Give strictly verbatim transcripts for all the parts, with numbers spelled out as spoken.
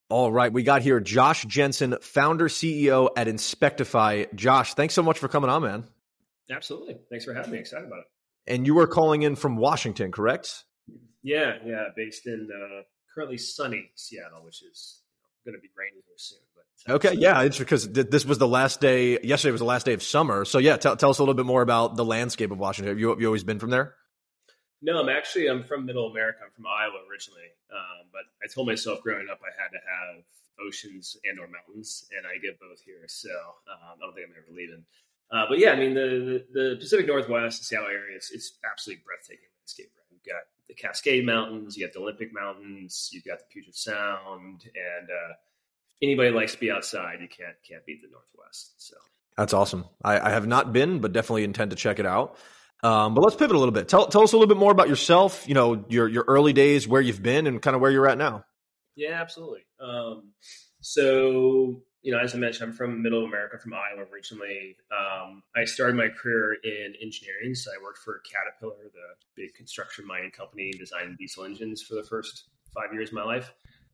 All right, we got here Josh Jensen, founder, C E O at Inspectify. Josh, thanks so much for coming on, man. Absolutely. Thanks for having me. Excited about it. And you were calling in from Washington, correct? Yeah, yeah. Based in uh, currently sunny Seattle, which is going to be raining here soon. But okay, yeah, it's because this was the last day. Yesterday was the last day of summer. So yeah, tell, tell us a little bit more about the landscape of Washington. Have you, have you always been from there? No, I'm actually, I'm from Middle America. I'm from Iowa originally. Um, but I told myself growing up I had to have oceans and or mountains, and I get both here. So um, I don't think I'm ever leaving. Uh, but yeah, I mean, the, the, the Pacific Northwest, the Seattle area, it's, it's absolutely breathtaking landscape. Right? You've got the Cascade Mountains, you got the Olympic Mountains, you've got the Puget Sound, and uh, anybody likes to be outside, you can't can't beat the Northwest. So that's awesome. I, I have not been, but definitely intend to check it out. Um, but let's pivot a little bit. Tell tell us a little bit more about yourself. You know, your your early days, where you've been, and kind of where you're at now. Yeah, absolutely. Um, so you know, as I mentioned, I'm from Middle America, from Iowa originally. Um, I started my career in engineering, so I worked for Caterpillar, the big construction mining company, designing diesel engines for the first five years of my life.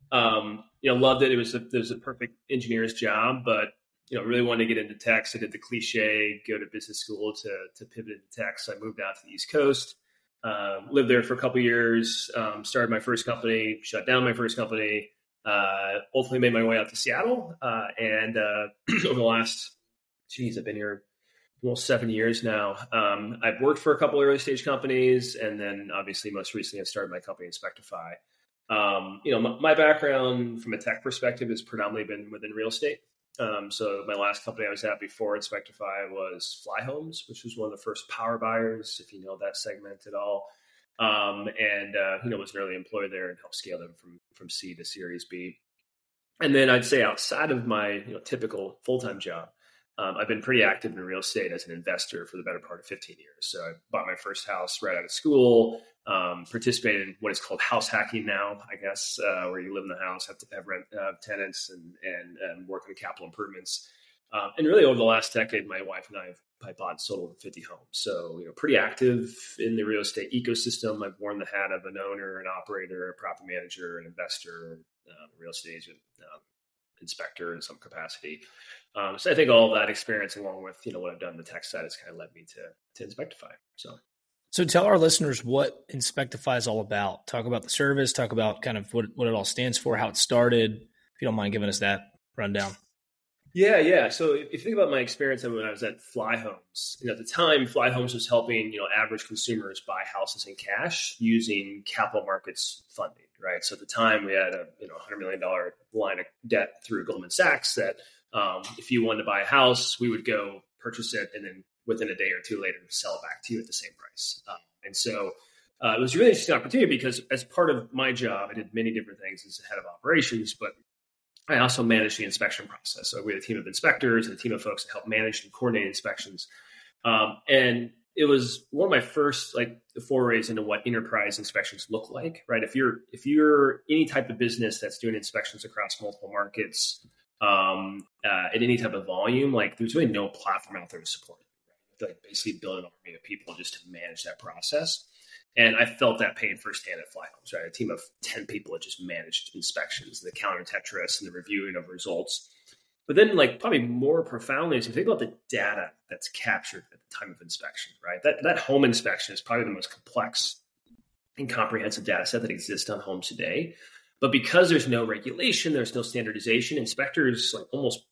Um, you know, loved it. It was a, it was a perfect engineer's job, but, you know, really wanted to get into tech. So I did the cliche, go to business school to, to pivot into tech. So I moved out to the East Coast, uh, lived there for a couple of years, um, started my first company, shut down my first company, uh, ultimately made my way out to Seattle. Uh, and, uh, over the last, geez, I've been here almost seven years now. Um, I've worked for a couple of early stage companies. And then obviously most recently I started my company Inspectify. Um, you know, my, my background from a tech perspective has predominantly been within real estate. Um, so my last company I was at before Inspectify was Fly Homes, which was one of the first power buyers, if you know that segment at all. Um, and, uh, you know, was an early employee there and helped scale them from, from C to Series B. And then I'd say outside of my, you know, typical full-time job, Um, I've been pretty active in real estate as an investor for the better part of fifteen years. So I bought my first house right out of school, um, participated in what is called house hacking now, I guess, uh, where you live in the house, have to have rent uh, tenants and, and, and work on capital improvements. Um, and really over the last decade, my wife and I have I bought and sold over fifty homes. So, you know, pretty active in the real estate ecosystem. I've worn the hat of an owner, an operator, a property manager, an investor, uh, a real estate agent, um, inspector in some capacity. Um, so I think all of that experience, along with, you know, what I've done on the tech side, has kind of led me to, to Inspectify. So, so tell our listeners what Inspectify is all about. Talk about the service, talk about kind of what, what it all stands for, how it started, if you don't mind giving us that rundown. Yeah, yeah. So if you think about my experience when I was at Fly Homes, you know, at the time, Fly Homes was helping, you know, average consumers buy houses in cash using capital markets funding, right? So at the time, we had a, you know, one hundred million dollars line of debt through Goldman Sachs that um, if you wanted to buy a house, we would go purchase it and then within a day or two later, sell it back to you at the same price. Um, and so uh, it was a really interesting opportunity because as part of my job, I did many different things as head of operations, but I also manage the inspection process. So we had a team of inspectors and a team of folks that help manage and coordinate inspections. Um, and it was one of my first like forays into what enterprise inspections look like, right? If you're if you're any type of business that's doing inspections across multiple markets um, uh, at any type of volume, like there's really no platform out there to support it. Right? You have to like basically build an army of people just to manage that process. And I felt that pain firsthand at Fly Homes, right? A team of ten people that just managed inspections, the counter Tetris and the reviewing of results. But then like probably more profoundly is if you think about the data that's captured at the time of inspection, right? That, that home inspection is probably the most complex and comprehensive data set that exists on homes today. But because there's no regulation, there's no standardization, inspectors like almost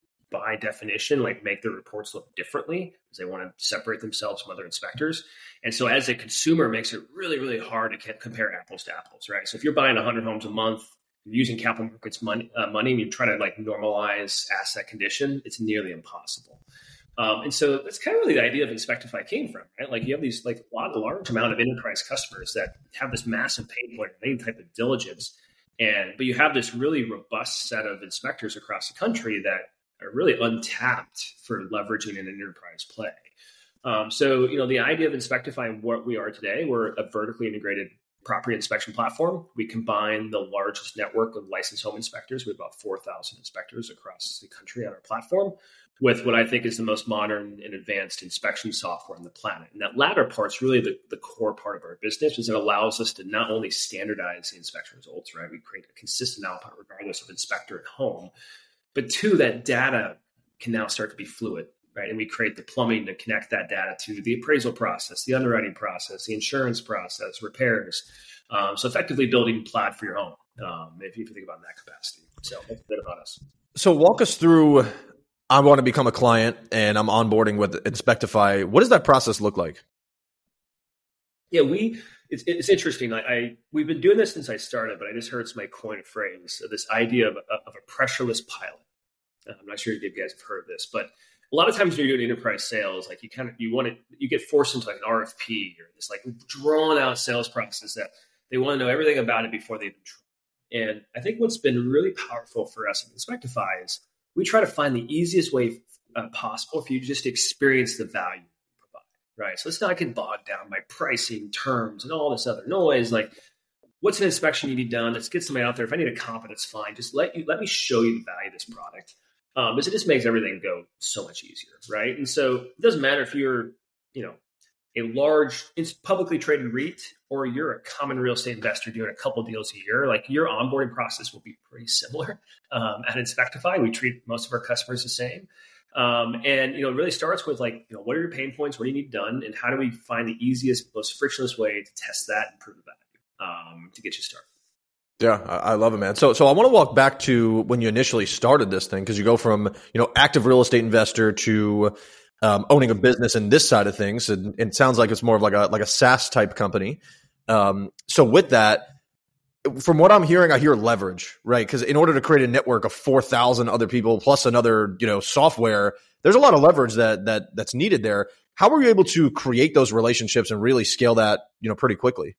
by definition, like make their reports look differently because they want to separate themselves from other inspectors. And so as a consumer, it makes it really, really hard to compare apples to apples, right? So if you're buying one hundred homes a month, you're using capital markets money, uh, money and you're trying to like normalize asset condition, it's nearly impossible. Um, and so that's kind of really the idea of Inspectify came from, right? Like you have these like a lot, a large amount of enterprise customers that have this massive pain point, any type of diligence. And, but you have this really robust set of inspectors across the country that are really untapped for leveraging an enterprise play. Um, so, you know, the idea of Inspectify and what we are today, we're a vertically integrated property inspection platform. We combine the largest network of licensed home inspectors. We have about four thousand inspectors across the country on our platform with what I think is the most modern and advanced inspection software on the planet. And that latter part's really the, the core part of our business, because it allows us to not only standardize the inspection results, right? We create a consistent output regardless of inspector at home, but two, that data can now start to be fluid, right? And we create the plumbing to connect that data to the appraisal process, the underwriting process, the insurance process, repairs. Um, so effectively building Plaid for your home, um, if you think about it in that capacity. So that's a bit about us. So walk us through, I want to become a client and I'm onboarding with Inspectify. What does that process look like? Yeah, we, it's, it's interesting. I, I, we've been doing this since I started, but I just heard somebody coin a phrase, so this idea of a, of a pressureless pilot. I'm not sure if you guys have heard of this, but a lot of times when you're doing enterprise sales, like you kind of, you want to, you get forced into like an R F P or this like drawn out sales process that they want to know everything about it before they even try. And I think what's been really powerful for us at Inspectify is we try to find the easiest way uh, possible for you to just experience the value we provide, right? So let's not get bogged down by pricing terms and all this other noise. Like, what's an inspection you need done? Let's get somebody out there. If I need a comp, it's fine. Just let you let me show you the value of this product. Um, because it just makes everything go so much easier, right? And so it doesn't matter if you're, you know, a large publicly traded REIT or you're a common real estate investor doing a couple deals a year, like your onboarding process will be pretty similar. Um, at Inspectify, we treat most of our customers the same. Um, and, you know, it really starts with like, you know, what are your pain points? What do you need done? And how do we find the easiest, most frictionless way to test that and prove the value um, to get you started? Yeah, I love it, man. So, so I want to walk back to when you initially started this thing, because you go from, you know, active real estate investor to um, owning a business and this side of things. And, and it sounds like it's more of like a, like a SaaS type company. Um, so with that, from what I'm hearing, I hear leverage, right? Because in order to create a network of four thousand other people plus another, you know, software, there's a lot of leverage that, that that's needed there. How were you able to create those relationships and really scale that, you know, pretty quickly?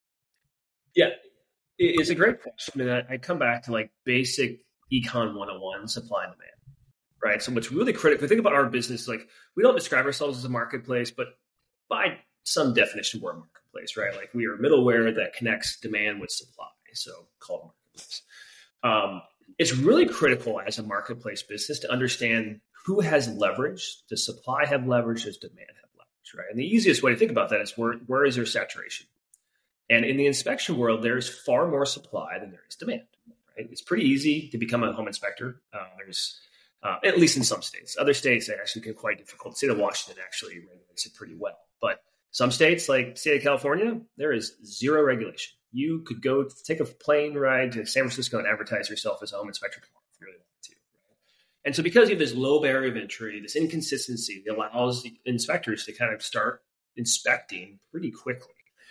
Yeah. It's a great question. And I come back to like basic econ one oh one, supply and demand, right? So what's really critical, if we think about our business, like we don't describe ourselves as a marketplace, but by some definition, we're a marketplace, right? Like we are middleware that connects demand with supply, so called marketplace. Um, it's really critical as a marketplace business to understand who has leverage. Does supply have leverage? Does demand have leverage, right? And the easiest way to think about that is where, where is there saturation? And in the inspection world, there's far more supply than there is demand. Right? It's pretty easy to become a home inspector. Uh, there's, uh, at least in some states. Other states, it actually can be quite difficult. The state of Washington actually regulates it pretty well. But some states, like the state of California, there is zero regulation. You could go take a plane ride to San Francisco and advertise yourself as a home inspector tomorrow if you really wanted to. Right? And so because you have this low barrier of entry, this inconsistency, it allows the inspectors to kind of start inspecting pretty quickly.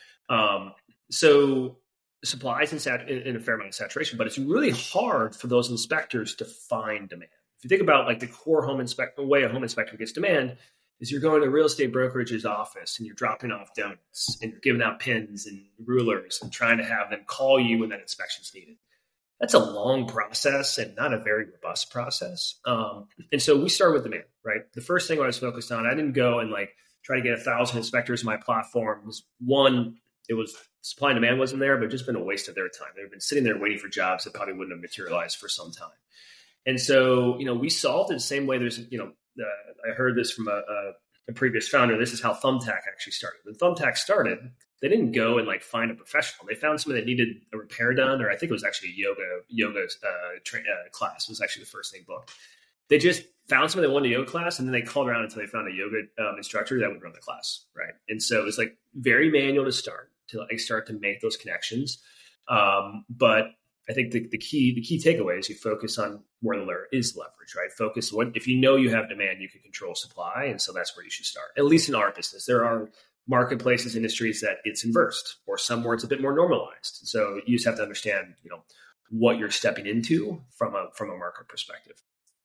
Um, So supply is in, sat- in a fair amount of saturation, but it's really hard for those inspectors to find demand. If you think about like the core home inspector, way a home inspector gets demand is you're going to a real estate brokerage's office and you're dropping off donuts and you're giving out pins and rulers and trying to have them call you when that inspection is needed. That's a long process and not a very robust process. Um, and so we start with demand, right? The first thing I was focused on, I didn't go and like try to get a thousand inspectors in my platform. It was one, it was supply and demand wasn't there, but just been a waste of their time. They've been sitting there waiting for jobs that probably wouldn't have materialized for some time. And so, you know, we solved it the same way. There's, you know, uh, I heard this from a, a, a previous founder. This is how Thumbtack actually started. When Thumbtack started, they didn't go and like find a professional. They found somebody that needed a repair done, or I think it was actually a yoga yoga uh, tra- uh, class was actually the first thing booked. They just found somebody that wanted a yoga class, and then they called around until they found a yoga um, instructor that would run the class, right? And so it was like very manual to start, to like start to make those connections. Um, but I think the, the key the key takeaway is you focus on where the layer is leverage, right? Focus what if you know you have demand, you can control supply, and so that's where you should start. At least in our business, there are marketplaces, industries that it's inversed, or some where it's a bit more normalized. So you just have to understand, you know, what you're stepping into from a from a market perspective.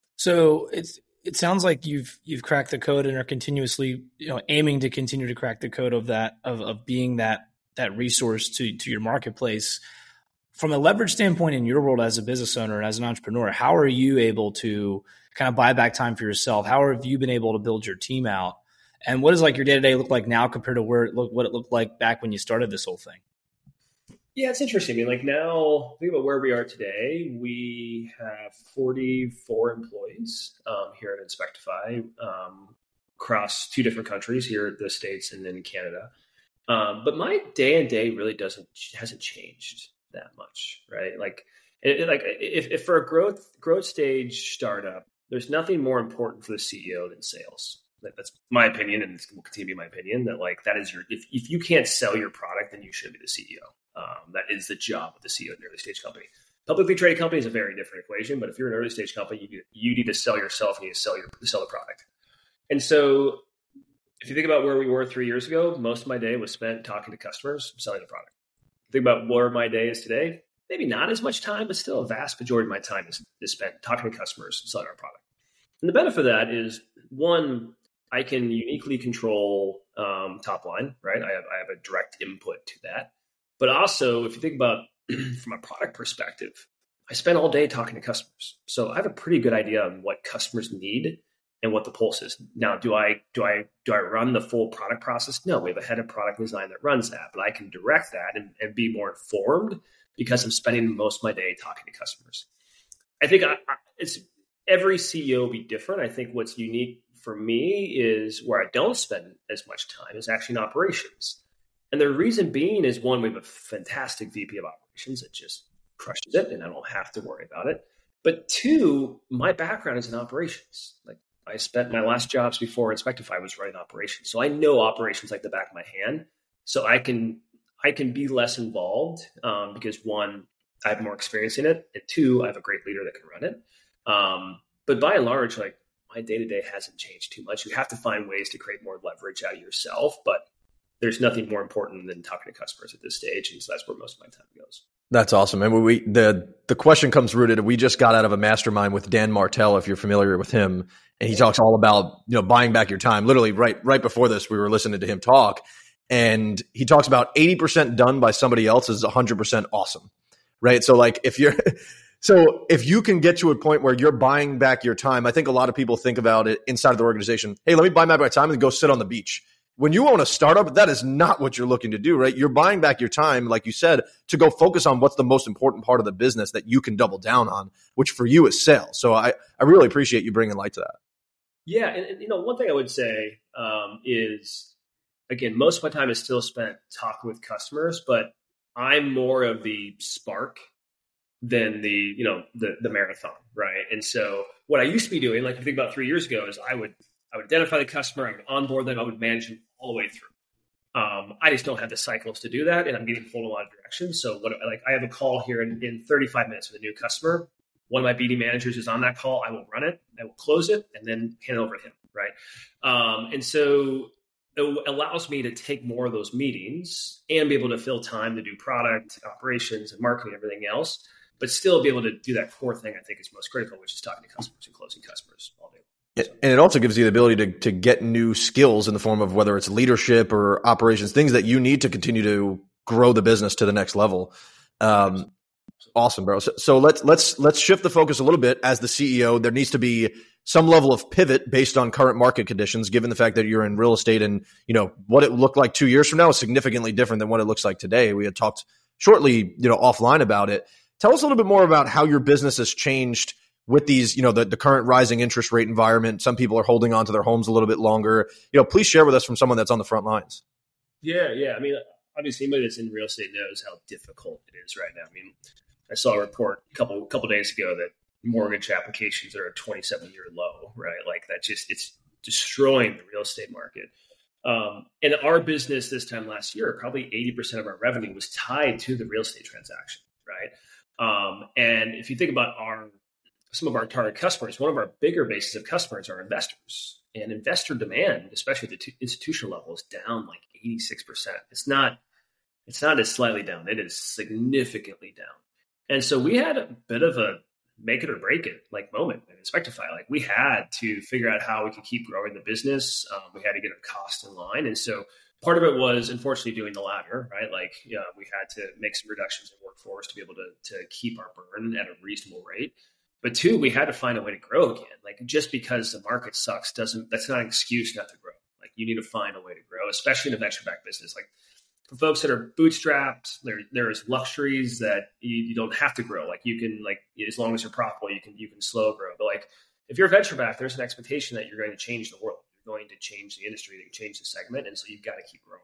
So it's it sounds like you've you've cracked the code and are continuously, you know, aiming to continue to crack the code of that of of being that that resource to to your marketplace. From a leverage standpoint in your world as a business owner and as an entrepreneur, how are you able to kind of buy back time for yourself? How have you been able to build your team out? And what does like your day-to-day look like now compared to where it look, what it looked like back when you started this whole thing? Yeah, it's interesting. I mean, like now, think about where we are today. We have forty-four employees um, here at Inspectify um, across two different countries, here the States and then Canada. Um, but my day and day really doesn't hasn't changed that much, right? Like, it, it- like if, if for a growth growth stage startup, there's nothing more important for the C E O than sales. That- That's my opinion, and it will continue to be my opinion. That like that is your if if you can't sell your product, then you should be the C E O. Um, that is the job of the C E O of an early stage company. Publicly traded company is a very different equation, but if you're an early stage company, you, you need to sell yourself and you need to sell your sell the product. And so if you think about where we were three years ago, most of my day was spent talking to customers, selling the product. Think about where my day is today, maybe not as much time, but still a vast majority of my time is, is spent talking to customers, selling our product. And the benefit of that is, one, I can uniquely control um, top line, right? I have, I have a direct input to that. But also, if you think about from a product perspective, I spend all day talking to customers. So I have a pretty good idea on what customers need and what the pulse is. Now, do I do I do I run the full product process? No, we have a head of product design that runs that, but I can direct that and, and be more informed because I'm spending most of my day talking to customers. I think I, I, it's every C E O will be different. I think what's unique for me is where I don't spend as much time is actually in operations. And the reason being is, one, we have a fantastic V P of operations that just crushes it, and I don't have to worry about it. But two, my background is in operations. Like I spent my last jobs before Inspectify was running operations. So I know operations like the back of my hand. So I can I can be less involved um, because one, I have more experience in it. And two, I have a great leader that can run it. Um, but by and large, like my day-to-day hasn't changed too much. You have to find ways to create more leverage out of yourself, but there's nothing more important than talking to customers at this stage. And so that's where most of my time goes. That's awesome. And we the the question comes rooted. We just got out of a mastermind with Dan Martell, if you're familiar with him, and he talks all about, you know, buying back your time. Literally, right right before this, we were listening to him talk, and he talks about eighty percent done by somebody else is one hundred percent awesome, right? So, like, if you're so if you can get to a point where you're buying back your time, I think a lot of people think about it inside of the organization. Hey, let me buy back my time and go sit on the beach. When you own a startup, that is not what you're looking to do, right? You're buying back your time, like you said, to go focus on what's the most important part of the business that you can double down on, which for you is sales. So I, I really appreciate you bringing light to that. Yeah. And, and you know, one thing I would say um, is, again, most of my time is still spent talking with customers, but I'm more of the spark than the, you know, the, the marathon, right? And so what I used to be doing, like I think about three years ago, is I would I would identify the customer, I would onboard them, I would manage them all the way through. Um, I just don't have the cycles to do that, and I'm getting pulled in a lot of directions. So, what like I have a call here in, in thirty-five minutes with a new customer. One of my B D managers is on that call. I will run it, I will close it, and then hand it over to him, right? Um, and so it allows me to take more of those meetings and be able to fill time to do product, operations, and marketing, and everything else, but still be able to do that core thing I think is most critical, which is talking to customers and closing customers all day. And it also gives you the ability to to get new skills in the form of whether it's leadership or operations, things that you need to continue to grow the business to the next level. Um, awesome, bro. So, so let's let's let's shift the focus a little bit. As the C E O, there needs to be some level of pivot based on current market conditions, given the fact that you're in real estate, and you know what it looked like two years from now is significantly different than what it looks like today. We had talked shortly, you know, offline about it. Tell us a little bit more about how your business has changed with these, you know, the, the current rising interest rate environment. Some people are holding on to their homes a little bit longer. You know, please share with us from someone that's on the front lines. Yeah, yeah. I mean, obviously, anybody that's in real estate knows how difficult it is right now. I mean, I saw a report a couple couple days ago that mortgage applications are at a twenty-seven year low, right? Like that just, it's destroying the real estate market. Um, and our business this time last year, probably eighty percent of our revenue was tied to the real estate transaction, right? Um, and if you think about our some of our target customers, one of our bigger bases of customers are investors, and investor demand, especially at the t- institutional level, is down like eighty-six percent. It's not, it's not as slightly down. It is significantly down. And so we had a bit of a make it or break it like moment in Inspectify. Like we had to figure out how we could keep growing the business. Um, we had to get our cost in line. And so part of it was unfortunately doing the latter, right? Like, yeah, we had to make some reductions in workforce to be able to, to keep our burn at a reasonable rate. But two, we had to find a way to grow again. Like just because the market sucks doesn't, that's not an excuse not to grow. Like you need to find a way to grow, especially in a venture-backed business. Like for folks that are bootstrapped, there there's luxuries that you, you don't have to grow. Like you can like as long as you're profitable, you can you can slow grow. But like if you're venture back, there's an expectation that you're going to change the world. You're going to change the industry, that you change the segment, and so you've got to keep growing.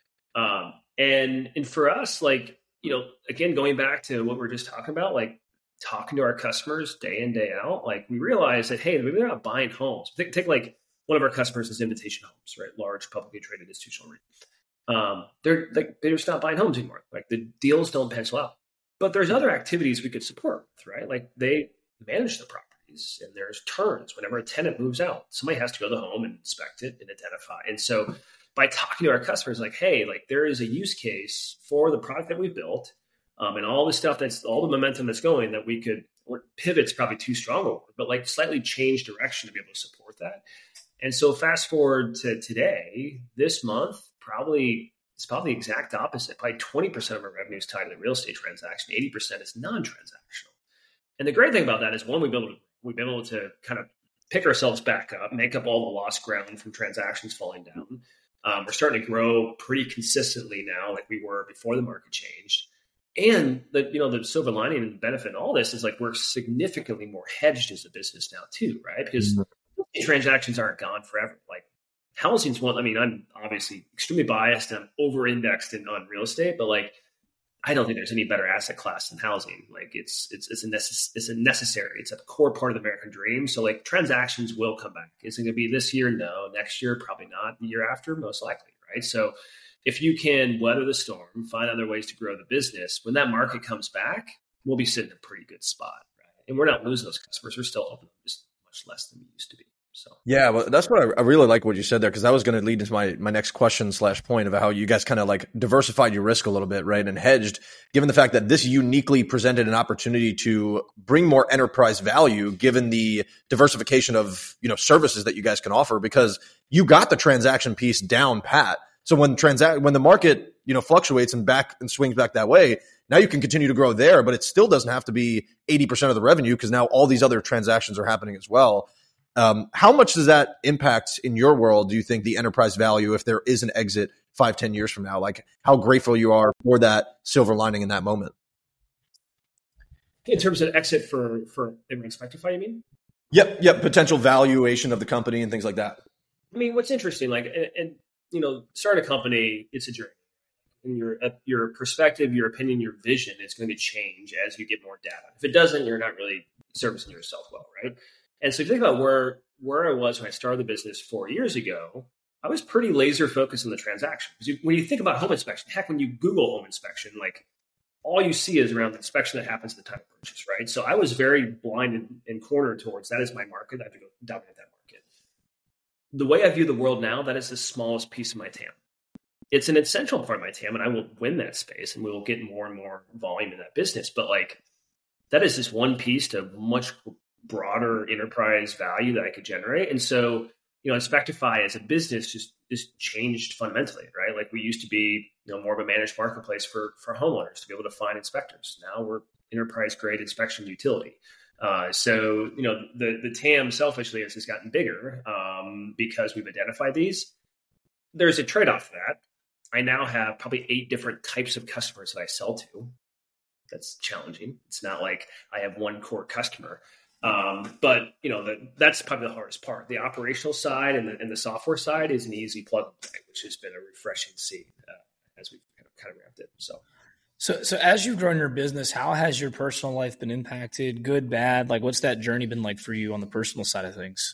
Um, and and for us, like you know, again, going back to what we we're just talking about, like talking to our customers day in day out, like we realize that hey, maybe they're not buying homes. Take, take like one of our customers is Invitation Homes, right? Large publicly traded institutional REIT. Um, they're like they're just not buying homes anymore. Like the deals don't pencil out. But there's other activities we could support with, right? Like they manage the properties, and there's turns. Whenever a tenant moves out, somebody has to go to the home and inspect it and identify. And so by talking to our customers, like, hey, like there is a use case for the product that we've built, um, and all the stuff that's all the momentum that's going that we could. Or pivot's probably too strong a word, but like slightly change direction to be able to support that. And so fast forward to today, this month, probably it's probably the exact opposite. Probably twenty percent of our revenue is tied to the real estate transaction. eighty percent is non-transactional. And the great thing about that is one, we've been able to, we've been able to kind of pick ourselves back up, make up all the lost ground from transactions falling down. Um, we're starting to grow pretty consistently now, like we were before the market changed. And the you know the silver lining and the benefit in all this is like we're significantly more hedged as a business now too, right? Because mm-hmm. transactions aren't gone forever. Like housing's one. I mean, I'm obviously extremely biased and I'm over-indexed in, on real estate, but like I don't think there's any better asset class than housing. Like it's it's it's a necess- it's a necessary. It's a core part of the American dream. So like transactions will come back. Is it going to be this year? No. Next year? Probably not. The year after? Most likely, right? So if you can weather the storm, find other ways to grow the business, when that market comes back, we'll be sitting in a pretty good spot, right? And we're not losing those customers. We're still open, just much less than we used to be. So yeah, well, that's what I, I really like what you said there, because that was going to lead into my my next question slash point about how you guys kind of like diversified your risk a little bit, right, and hedged, given the fact that this uniquely presented an opportunity to bring more enterprise value, given the diversification of you know services that you guys can offer, because you got the transaction piece down pat. So when transact when the market you know fluctuates and back and swings back that way, now you can continue to grow there, but it still doesn't have to be eighty percent of the revenue because now all these other transactions are happening as well. Um, how much does that impact in your world, do you think, the enterprise value if there is an exit five, ten years from now? Like how grateful you are for that silver lining in that moment? In terms of exit for, for Inspectify, you mean? Yep. Yep. Potential valuation of the company and things like that. I mean, what's interesting, like, and, and you know, starting a company, it's a journey. And your, uh, your perspective, your opinion, your vision is going to change as you get more data. If it doesn't, you're not really servicing yourself well, right? And so if you think about where, where I was when I started the business four years ago, I was pretty laser focused on the transaction. Because you, when you think about home inspection, heck, when you Google home inspection, like all you see is around the inspection that happens at the time of purchase, right? So I was very blinded and cornered towards that is my market. I have to go dominate that market. The way I view the world now, that is the smallest piece of my T A M. It's an essential part of my T A M, and I will win that space, and we will get more and more volume in that business. But like that is just one piece to much broader enterprise value that I could generate. And so, you know, Inspectify as a business just, just changed fundamentally, right? Like we used to be, you know, more of a managed marketplace for, for homeowners to be able to find inspectors. Now we're enterprise grade inspection utility. Uh, so, you know, the, the T A M selfishly has just gotten bigger um, because we've identified these. There's a trade-off to that. I now have probably eight different types of customers that I sell to. That's challenging. It's not like I have one core customer. Um, but you know, the, that's probably the hardest part. The operational side and the, and the software side is an easy plug and play, which has been a refreshing see uh, as we've kind of, kind of ramped it. So, so, so as you've grown your business, how has your personal life been impacted? Good, bad? Like, what's that journey been like for you on the personal side of things?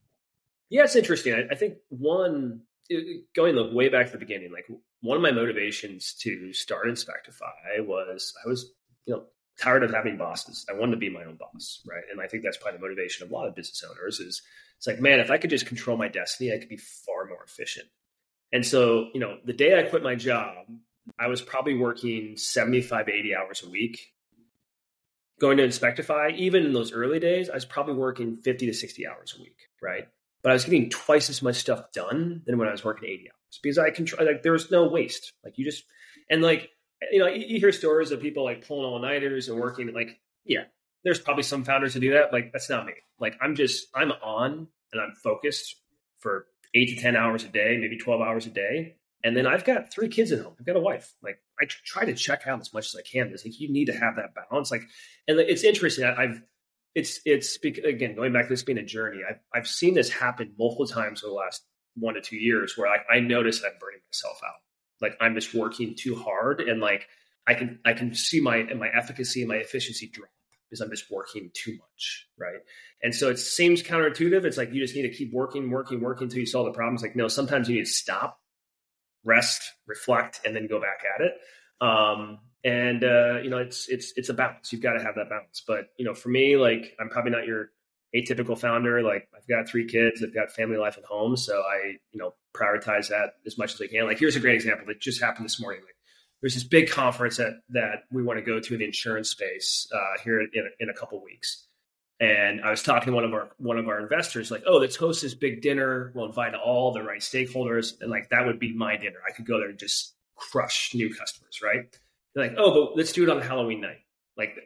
Yeah, it's interesting. I, I think one it, going look way back to the beginning, like one of my motivations to start Inspectify was I was, you know, tired of having bosses. I wanted to be my own boss, right? And I think that's probably the motivation of a lot of business owners is it's like, man, if I could just control my destiny, I could be far more efficient. And so, you know, the day I quit my job, I was probably working seventy-five, eighty hours a week. Going to Inspectify, even in those early days, I was probably working fifty to sixty hours a week, right? But I was getting twice as much stuff done than when I was working eighty hours because I control, like, there was no waste. Like you just, and like, you know, you hear stories of people like pulling all-nighters and working. Like, yeah, there's probably some founders who do that. Like, that's not me. Like, I'm just, I'm on and I'm focused for eight to ten hours a day, maybe twelve hours a day. And then I've got three kids at home. I've got a wife. Like I try to check out as much as I can. It's like you need to have that balance. Like, and it's interesting. I've it's it's again going back to this being a journey. I've I've seen this happen multiple times over the last one to two years where like I notice that I'm burning myself out. Like I'm just working too hard, and like I can I can see my my efficacy and my efficiency drop because I'm just working too much, right? And so it seems counterintuitive. It's like you just need to keep working, working, working until you solve the problem. It's like no, sometimes you need to stop, rest, reflect, and then go back at it. Um, and uh, you know, it's it's it's a balance. You've got to have that balance. But you know, for me, like I'm probably not your atypical founder. Like I've got three kids, I've got family life at home, so I you know prioritize that as much as I can. Like here's a great example that just happened this morning. Like there's this big conference that that we want to go to in the insurance space uh, here in a, in a couple of weeks. And I was talking to one of our one of our investors, like, oh, let's host this big dinner. We'll invite all the right stakeholders, and like that would be my dinner. I could go there and just crush new customers, right? They're like, oh, but let's do it on Halloween night. Like,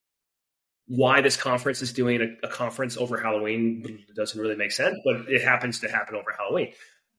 why this conference is doing a, a conference over Halloween doesn't really make sense, but it happens to happen over Halloween.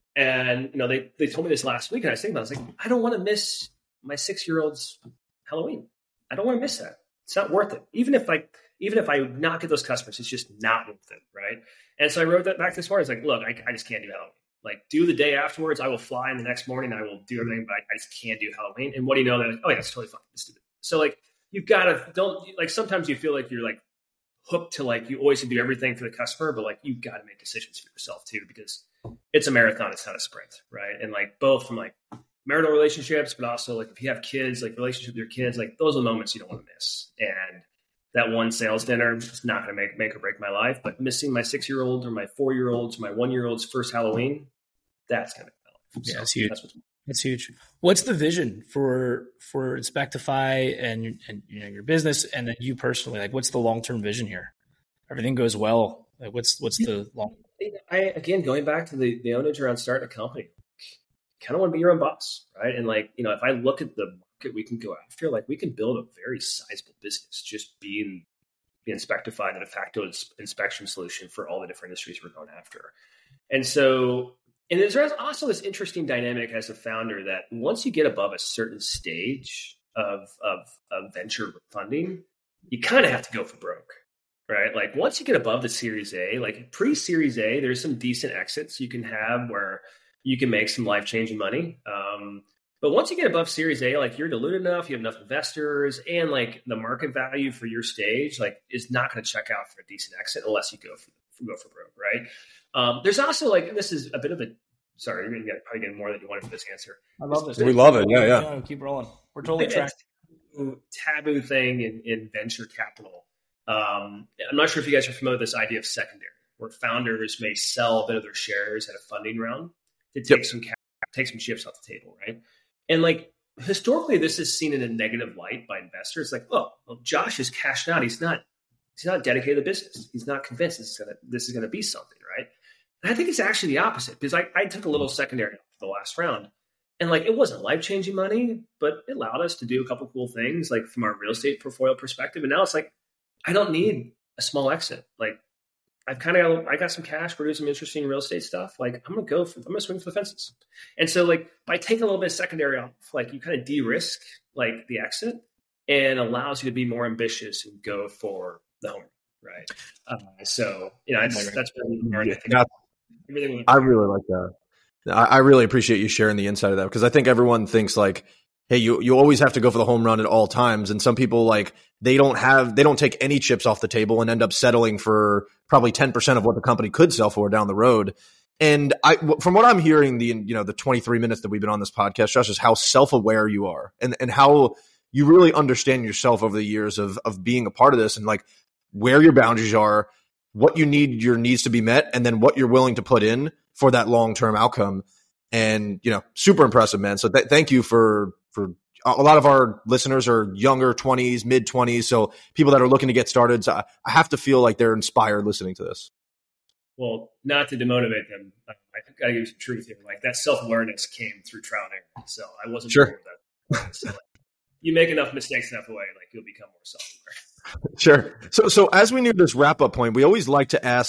And you know, they they told me this last week, and I was thinking, I was like, I don't want to miss my six year old's Halloween. I don't want to miss that. It's not worth it. Even if I even if I not get those customers, it's just not worth it, right? And so I wrote that back this morning. It's like, look, I, I just can't do Halloween. Like, do the day afterwards. I will fly in the next morning. I will do everything, but I, I just can't do Halloween. And what do you know? They're like, oh yeah, it's totally fine. Let's do it. So like, you've got to don't like. Sometimes you feel like you're like hooked to like you always do everything for the customer, but like you've got to make decisions for yourself too, because it's a marathon. It's not a sprint, right? And like both from like marital relationships, but also like if you have kids, like relationship with your kids, like those are the moments you don't want to miss. And that one sales dinner is not going to make make or break my life, but missing my six year old or my four year old's, my one year old's first Halloween, that's going to make my life. Yeah, so that's huge. That's, what's- that's huge. What's the vision for for Inspectify and and you know your business and then you personally? Like, what's the long term vision here? Everything goes well. Like, what's what's the long? I again going back to the the ownage around starting a company. Kind of want to be your own boss, right? And like, you know, if I look at the market we can go after, like we can build a very sizable business just being the Inspectify, the de facto inspection solution for all the different industries we're going after. And so, and there's also this interesting dynamic as a founder that once you get above a certain stage of, of, of venture funding, you kind of have to go for broke, right? Like once you get above the Series A, like pre-Series A, there's some decent exits you can have where you can make some life-changing money. Um, but once you get above Series A, like you're diluted enough, you have enough investors, and like the market value for your stage, like is not going to check out for a decent exit unless you go for go for broke, right? Um, there's also like, and this is a bit of a, sorry, you're going to get probably get more than you wanted for this answer. I love this. We love it. Yeah, yeah. No, keep rolling. We're totally tracked. Taboo, taboo thing in, in venture capital. Um, I'm not sure if you guys are familiar with this idea of secondary, where founders may sell a bit of their shares at a funding round to take yep. some cash, take some chips off the table, right? And like historically, this is seen in a negative light by investors. Like, oh, well, Josh is cashed out. He's not. He's not dedicated to the business. He's not convinced this is gonna this is gonna be something, right? And I think it's actually the opposite because I, I took a little secondary for the last round, and like it wasn't life changing money, but it allowed us to do a couple cool things, like from our real estate portfolio perspective. And now it's like I don't need a small exit. Like I've kind of I got some cash, we're doing some interesting real estate stuff. Like I'm gonna go for I'm gonna swing for the fences. And so like by taking a little bit of secondary off, like you kind of de-risk like the exit and allows you to be more ambitious and go for the home, right? Uh, so you know it's, that's really hard. Yeah, I, really I really like that. I, I really appreciate you sharing the insight of that because I think everyone thinks like, hey, you you always have to go for the home run at all times, and some people like they don't have they don't take any chips off the table and end up settling for probably ten percent of what the company could sell for down the road. And I, from what I'm hearing, the you know the twenty-three minutes that we've been on this podcast, Josh, is how self-aware you are, and and how you really understand yourself over the years of of being a part of this, and like where your boundaries are, what you need your needs to be met, and then what you're willing to put in for that long-term outcome. And you know, super impressive, man. So th- thank you for for. A lot of our listeners are younger twenties, mid twenties. So people that are looking to get started, so I have to feel like they're inspired listening to this. Well, not to demotivate them, I got to give you some truth here. Like that self-awareness came through trial and error. So I wasn't sure. sure with that. So like, you make enough mistakes enough away, like you'll become more self-aware. Sure. So, so as we near this wrap up point, we always like to ask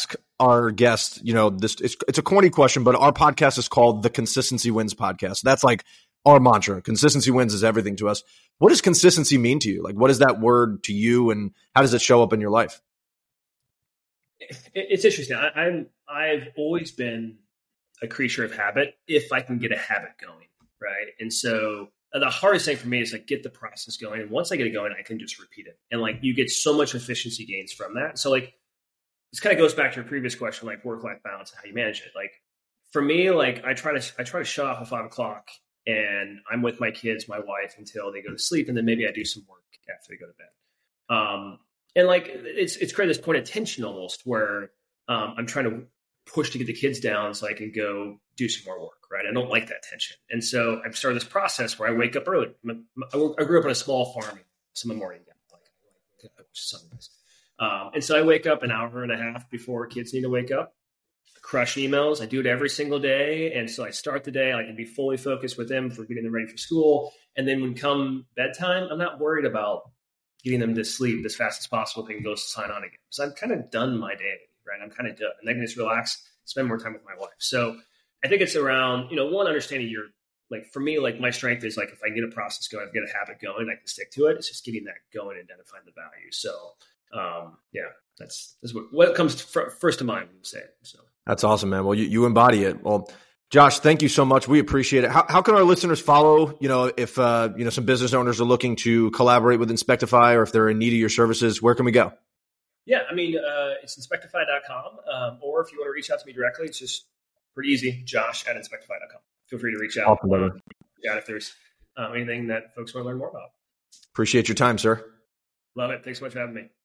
our guests, you know, this it's, it's a corny question, but our podcast is called the Consistency Wins Podcast. That's like our mantra. Consistency wins is everything to us. What does consistency mean to you? Like, what is that word to you, and how does it show up in your life? It's interesting. I, I'm I've always been a creature of habit if I can get a habit going, right? And so the hardest thing for me is like get the process going. And once I get it going, I can just repeat it. And like you get so much efficiency gains from that. So like this kind of goes back to your previous question, like work-life balance and how you manage it. Like for me, like I try to I try to shut off at five o'clock and I'm with my kids, my wife until they go to sleep, and then maybe I do some work after they go to bed. Um, and like it's it's created this point of tension almost where um, I'm trying to push to get the kids down so I can go do some more work, right? I don't like that tension. And so I've started this process where I wake up early. I grew up on a small farm, so I'm a morning guy, like sunrise. Um, and so I wake up an hour and a half before kids need to wake up, crush emails. I do it every single day. And so I start the day, I can be fully focused with them for getting them ready for school. And then when come bedtime, I'm not worried about getting them to sleep as fast as possible. They can go sign on again. So I've kind of done my day, right? I'm kind of done. And I can just relax, spend more time with my wife. So I think it's around, you know, one, understanding your, like for me, like my strength is like, if I get a process going, I get a habit going, I can stick to it. It's just getting that going and identifying the value. So um, yeah, that's, that's what, what comes to, first to mind when you say it. So that's awesome, man. Well, you, you embody it. Well, Josh, thank you so much. We appreciate it. How, how can our listeners follow, you know, if, uh, you know, some business owners are looking to collaborate with Inspectify, or if they're in need of your services, where can we go? Yeah, I mean, uh, it's inspectify dot com, um, or if you want to reach out to me directly, it's just pretty easy, Josh at inspectify dot com. Feel free to reach out. Awesome, brother. Yeah, if there's um, anything that folks want to learn more about. Appreciate your time, sir. Love it. Thanks so much for having me.